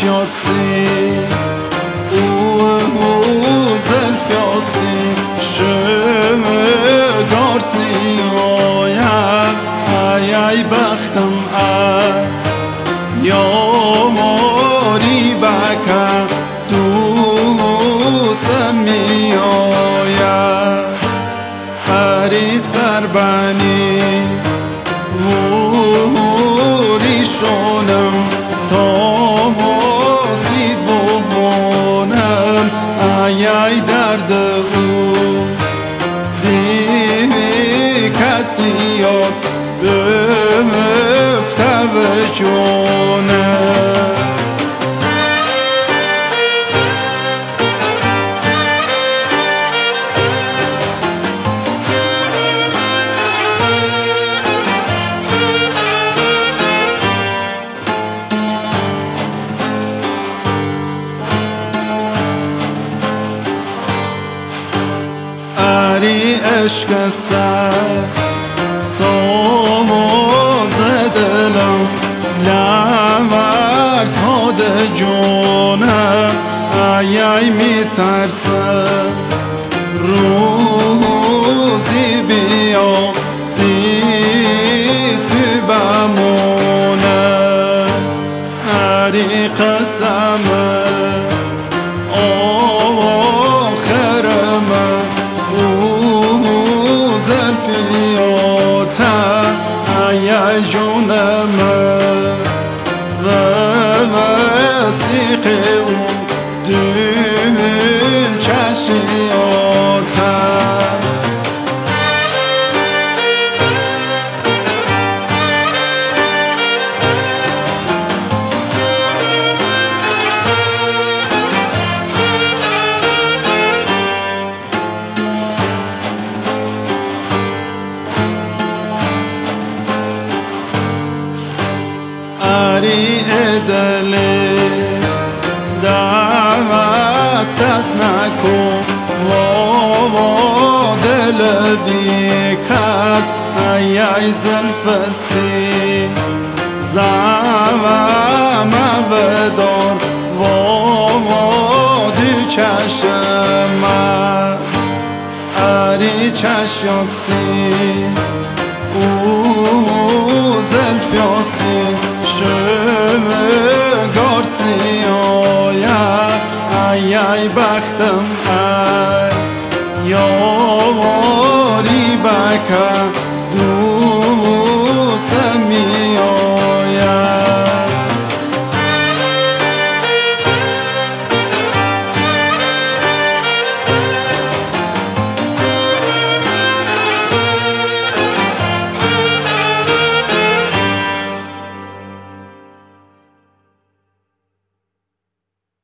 چشیاتی زلفیاتی شمگارسی ای بختم یا ماری بکن دوستم می آید هری سربنی موری شونم تا سید ببونم ای درد او بی کسیات بفته به جونم اری عشق سر ساز دلم لورز هاد جونم ای می ترسم روزی بیا بی تو بمونم اری قسمه ای جونم و وسیق او دل چشیاتم اری دلی دست از نکن و دل بی کس ای زلفسی زمم بدار و دو چشم است اری چشیاتی او زلفیاتی شمگارسی ای بختم